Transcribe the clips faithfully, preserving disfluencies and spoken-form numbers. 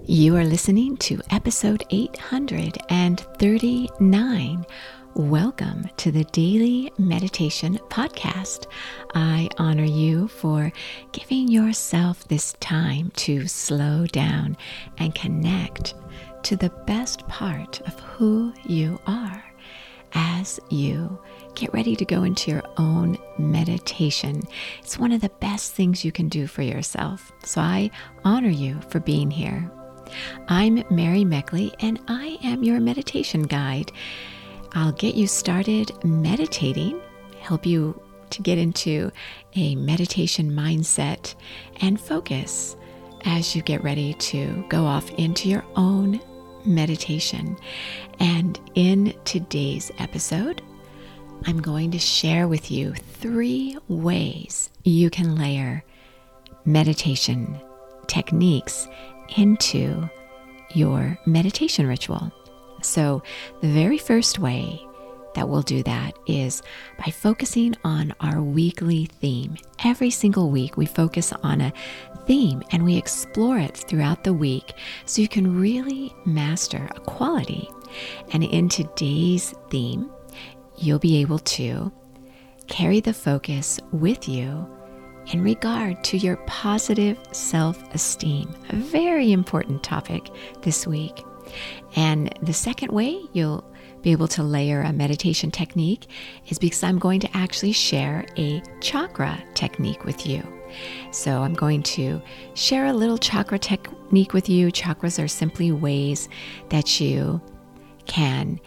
You are listening to episode eight hundred thirty-nine. Welcome to the Daily Meditation Podcast. I honor you for giving yourself this time to slow down and connect to the best part of who you are as you get ready to go into your own meditation. It's one of the best things you can do for yourself. So I honor you for being here. I'm Mary Meckley, and I am your meditation guide. I'll get you started meditating, help you to get into a meditation mindset and focus as you get ready to go off into your own meditation. And in today's episode, I'm going to share with you three ways you can layer meditation techniques into your meditation ritual. So the very first way that we'll do that is by focusing on our weekly theme. Every single week we focus on a theme and we explore it throughout the week so you can really master a quality. And in today's theme, you'll be able to carry the focus with you in regard to your positive self-esteem, a very important topic this week. And the second way you'll be able to layer a meditation technique is because I'm going to actually share a chakra technique with you. So I'm going to share a little chakra technique with you. Chakras are simply ways that you can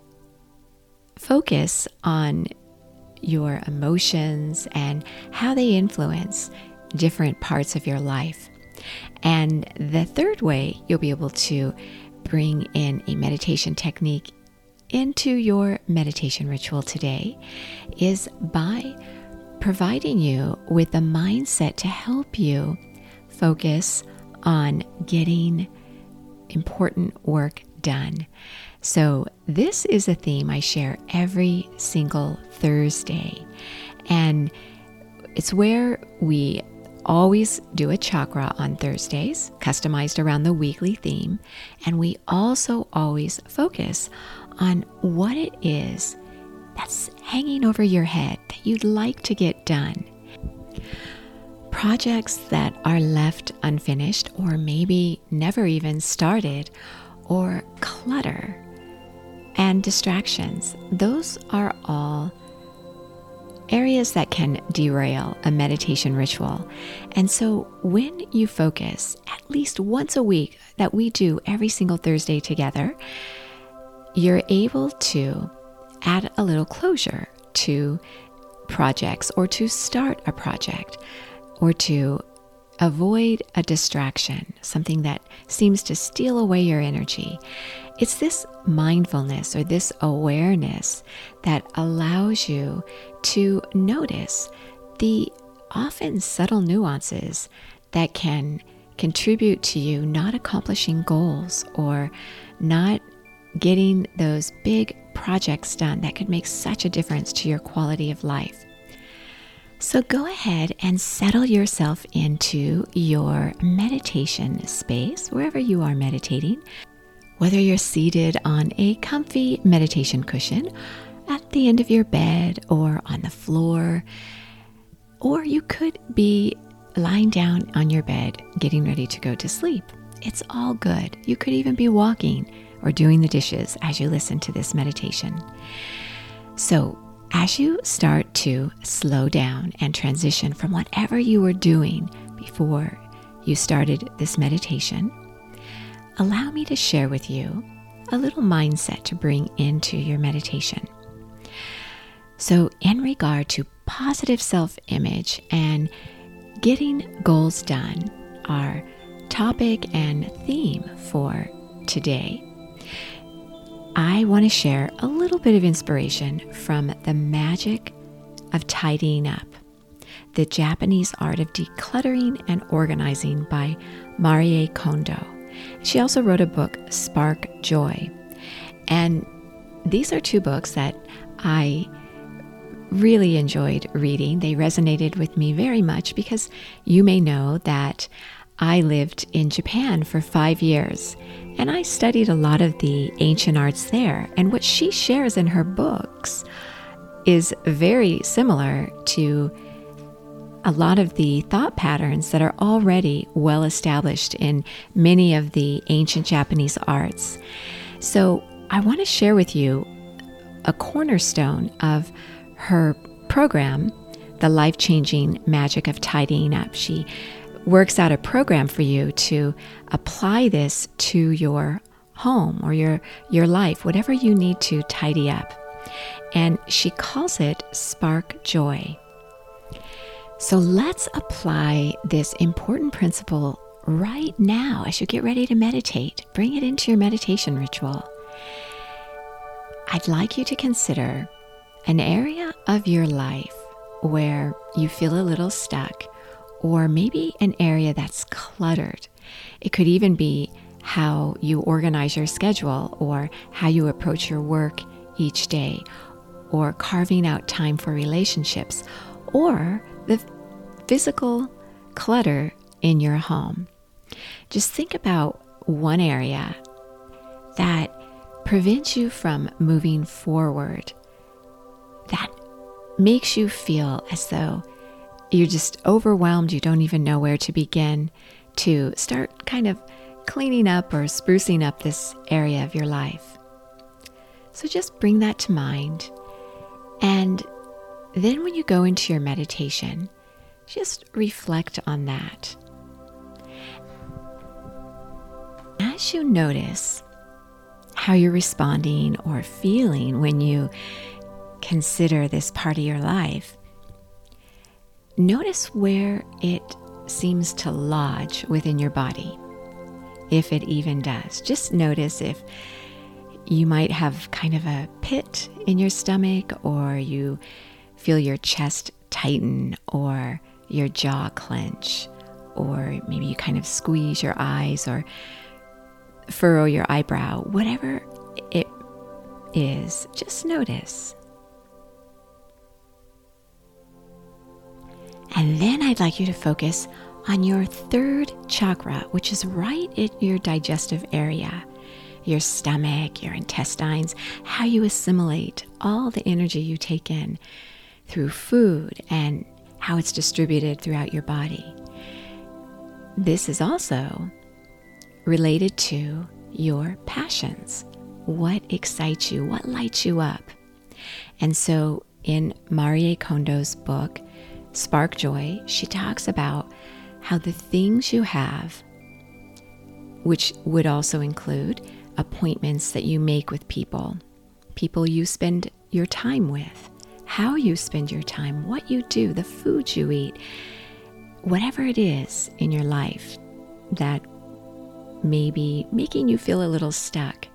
focus on your emotions and how they influence different parts of your life. And the third way you'll be able to bring in a meditation technique into your meditation ritual today is by providing you with a mindset to help you focus on getting important work done. So this is a theme I share every single Thursday, and it's where we always do a chakra on Thursdays, customized around the weekly theme, and we also always focus on what it is that's hanging over your head that you'd like to get done. Projects that are left unfinished or maybe never even started, or clutter and distractions. Those are all areas that can derail a meditation ritual. And so when you focus at least once a week, that we do every single Thursday together, you're able to add a little closure to projects, or to start a project, or to avoid a distraction, something that seems to steal away your energy. It's this mindfulness or this awareness that allows you to notice the often subtle nuances that can contribute to you not accomplishing goals or not getting those big projects done that could make such a difference to your quality of life. So go ahead and settle yourself into your meditation space, wherever you are meditating, whether you're seated on a comfy meditation cushion at the end of your bed or on the floor, or you could be lying down on your bed getting ready to go to sleep. It's all good. You could even be walking or doing the dishes as you listen to this meditation. So as you start to slow down and transition from whatever you were doing before you started this meditation, allow me to share with you a little mindset to bring into your meditation. So in regard to positive self-image and getting goals done, our topic and theme for today, I want to share a little bit of inspiration from The Magic of Tidying Up, The Japanese Art of Decluttering and Organizing by Marie Kondo. She also wrote a book, Spark Joy. And these are two books that I really enjoyed reading. They resonated with me very much because you may know that I lived in Japan for five years, and I studied a lot of the ancient arts there. And what she shares in her books is very similar to a lot of the thought patterns that are already well established in many of the ancient Japanese arts. So I want to share with you a cornerstone of her program, The Life-Changing Magic of Tidying Up. She works out a program for you to apply this to your home or your, your life, whatever you need to tidy up. And she calls it Spark Joy. So let's apply this important principle right now as you get ready to meditate. Bring it into your meditation ritual. I'd like you to consider an area of your life where you feel a little stuck, or maybe an area that's cluttered. It could even be how you organize your schedule, or how you approach your work each day, or carving out time for relationships, or the physical clutter in your home. Just think about one area that prevents you from moving forward, that makes you feel as though you're just overwhelmed, you don't even know where to begin to start kind of cleaning up or sprucing up this area of your life. So just bring that to mind. And then when you go into your meditation, just reflect on that. As you notice how you're responding or feeling when you consider this part of your life, notice where it seems to lodge within your body, if it even does. Just notice if you might have kind of a pit in your stomach, or you feel your chest tighten, or your jaw clench, or maybe you kind of squeeze your eyes or furrow your eyebrow. Whatever it is, just notice. And then I'd like you to focus on your third chakra, which is right in your digestive area, your stomach, your intestines, how you assimilate all the energy you take in through food and how it's distributed throughout your body. This is also related to your passions. What excites you? What lights you up? And so in Marie Kondo's book, Spark Joy, she talks about how the things you have, which would also include appointments that you make with people, people you spend your time with, how you spend your time, what you do, the food you eat, whatever it is in your life that may be making you feel a little stuck.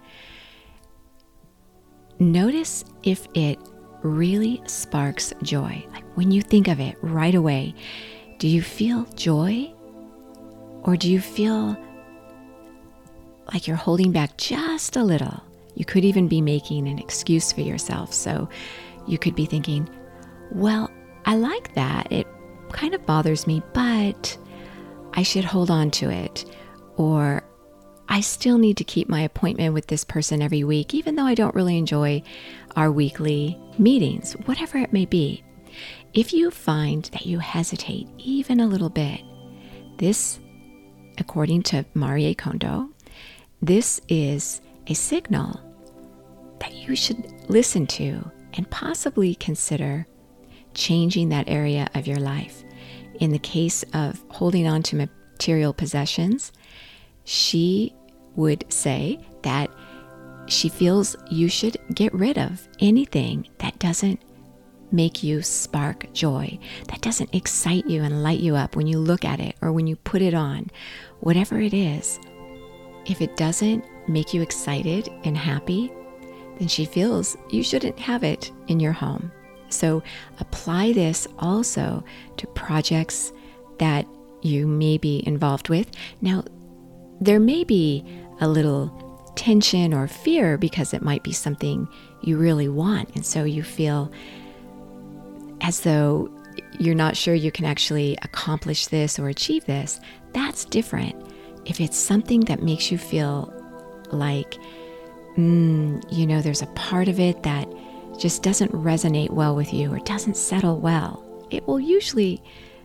Notice if it really sparks joy. Like when you think of it right away, do you feel joy? Or do you feel like you're holding back just a little? You could even be making an excuse for yourself. So you could be thinking, well, I like that. It kind of bothers me, but I should hold on to it. Or I still need to keep my appointment with this person every week, even though I don't really enjoy our weekly meetings, whatever it may be. If you find that you hesitate even a little bit, this, according to Marie Kondo, this is a signal that you should listen to and possibly consider changing that area of your life. In the case of holding on to material possessions, she would say that she feels you should get rid of anything that doesn't make you spark joy, that doesn't excite you and light you up when you look at it or when you put it on. Whatever it is, if it doesn't make you excited and happy, then she feels you shouldn't have it in your home. So apply this also to projects that you may be involved with. Now, there may be a little tension or fear because it might be something you really want. And so you feel as though you're not sure you can actually accomplish this or achieve this, that's different. If it's something that makes you feel like, mm, you know, there's a part of it that just doesn't resonate well with you or doesn't settle well, it will usually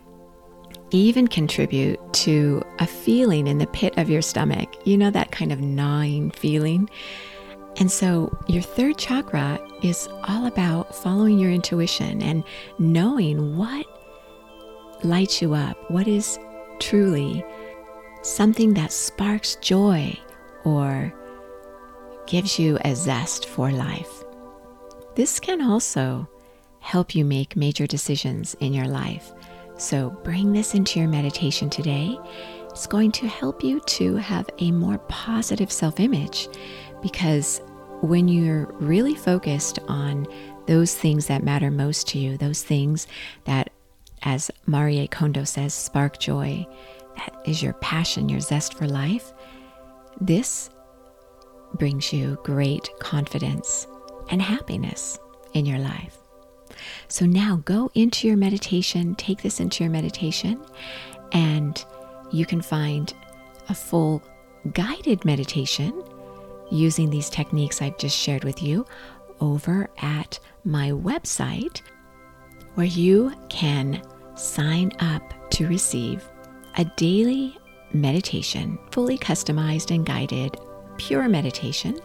even contribute to a feeling in the pit of your stomach, you know, that kind of gnawing feeling. And so your third chakra is all about following your intuition and knowing what lights you up, what is truly something that sparks joy or gives you a zest for life. This can also help you make major decisions in your life. So bring this into your meditation today. It's going to help you to have a more positive self-image, because when you're really focused on those things that matter most to you, those things that, as Marie Kondo says, spark joy, that is your passion, your zest for life, this brings you great confidence and happiness in your life. So now go into your meditation, take this into your meditation, and you can find a full guided meditation using these techniques I've just shared with you over at my website, where you can sign up to receive a daily meditation, fully customized and guided, pure meditation.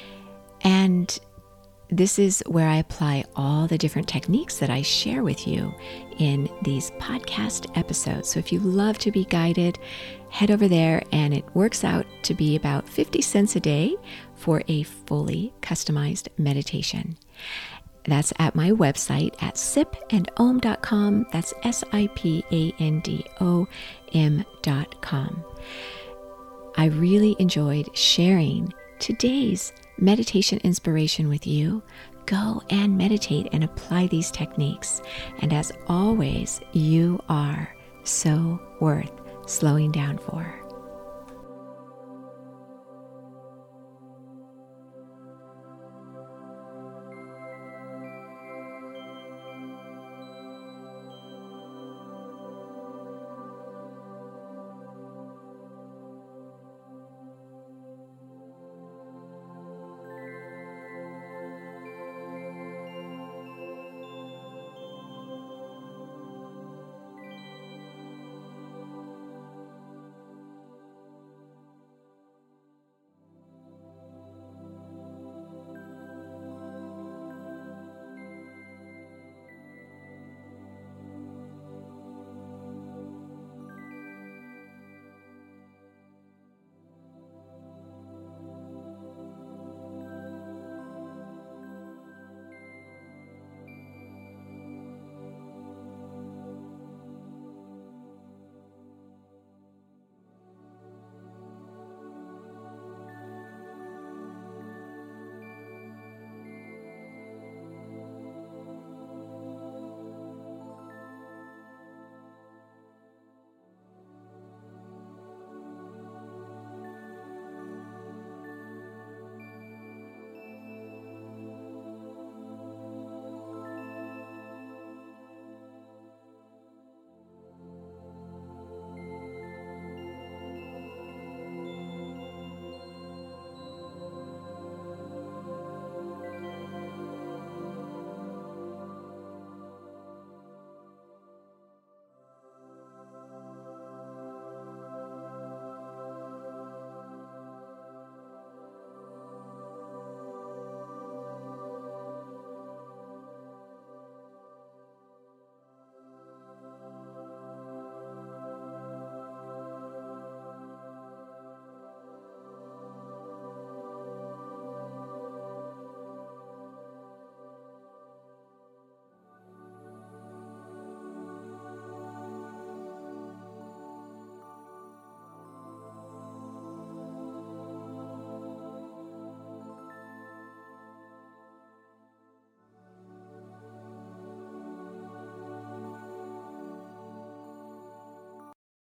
And this is where I apply all the different techniques that I share with you in these podcast episodes. So if you love to be guided, head over there, and it works out to be about fifty cents a day for a fully customized meditation. That's at my website at sip and om dot com. That's S I P A N D O M dot com. I really enjoyed sharing today's meditation inspiration with you. Go and meditate and apply these techniques. And as always, you are so worth slowing down for.